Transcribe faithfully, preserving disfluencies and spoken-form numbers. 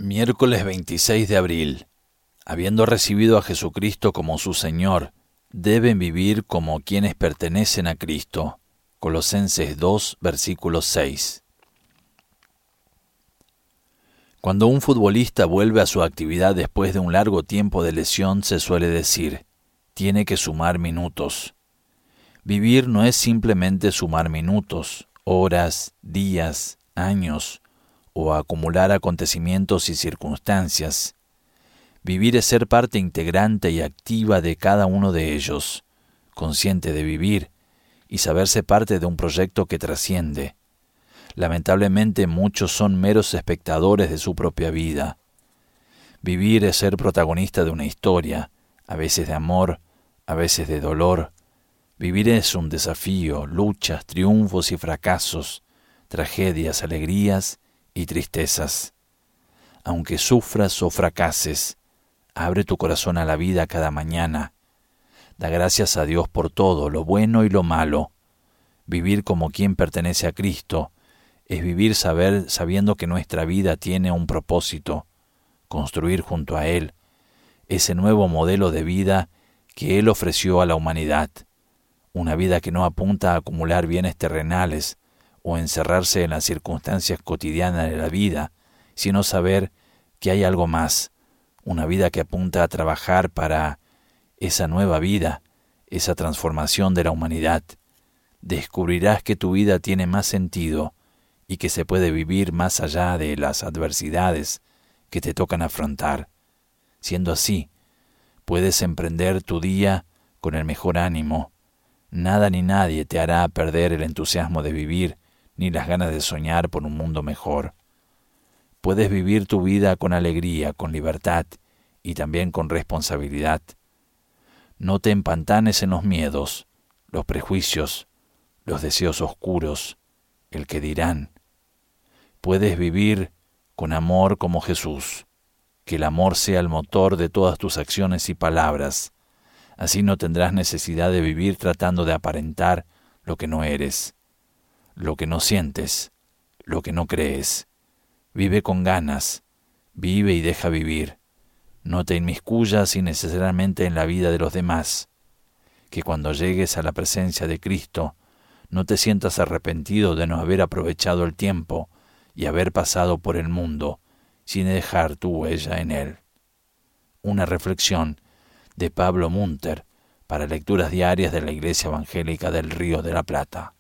Miércoles veintiséis de abril. Habiendo recibido a Jesucristo como su Señor, deben vivir como quienes pertenecen a Cristo. Colosenses dos, versículo seis. Cuando un futbolista vuelve a su actividad después de un largo tiempo de lesión, se suele decir, tiene que sumar minutos. Vivir no es simplemente sumar minutos, horas, días, años, o acumular acontecimientos y circunstancias. Vivir es ser parte integrante y activa de cada uno de ellos, consciente de vivir y saberse parte de un proyecto que trasciende. Lamentablemente muchos son meros espectadores de su propia vida. Vivir es ser protagonista de una historia, a veces de amor, a veces de dolor. Vivir es un desafío, luchas, triunfos y fracasos, tragedias, alegrías y tristezas. Aunque sufras o fracases, abre tu corazón a la vida cada mañana. Da gracias a Dios por todo, lo bueno y lo malo. Vivir como quien pertenece a Cristo es vivir saber, sabiendo que nuestra vida tiene un propósito, construir junto a Él ese nuevo modelo de vida que Él ofreció a la humanidad, una vida que no apunta a acumular bienes terrenales o encerrarse en las circunstancias cotidianas de la vida, sino saber que hay algo más, una vida que apunta a trabajar para esa nueva vida, esa transformación de la humanidad. Descubrirás que tu vida tiene más sentido y que se puede vivir más allá de las adversidades que te tocan afrontar. Siendo así, puedes emprender tu día con el mejor ánimo. Nada ni nadie te hará perder el entusiasmo de vivir ni las ganas de soñar por un mundo mejor. Puedes vivir tu vida con alegría, con libertad y también con responsabilidad. No te empantanes en los miedos, los prejuicios, los deseos oscuros, el que dirán. Puedes vivir con amor como Jesús, que el amor sea el motor de todas tus acciones y palabras. Así no tendrás necesidad de vivir tratando de aparentar lo que no eres, lo que no sientes, lo que no crees. Vive con ganas, vive y deja vivir. No te inmiscuyas innecesariamente en la vida de los demás. Que cuando llegues a la presencia de Cristo, no te sientas arrepentido de no haber aprovechado el tiempo y haber pasado por el mundo sin dejar tu huella en él. Una reflexión de Pablo Munter para lecturas diarias de la Iglesia Evangélica del Río de la Plata.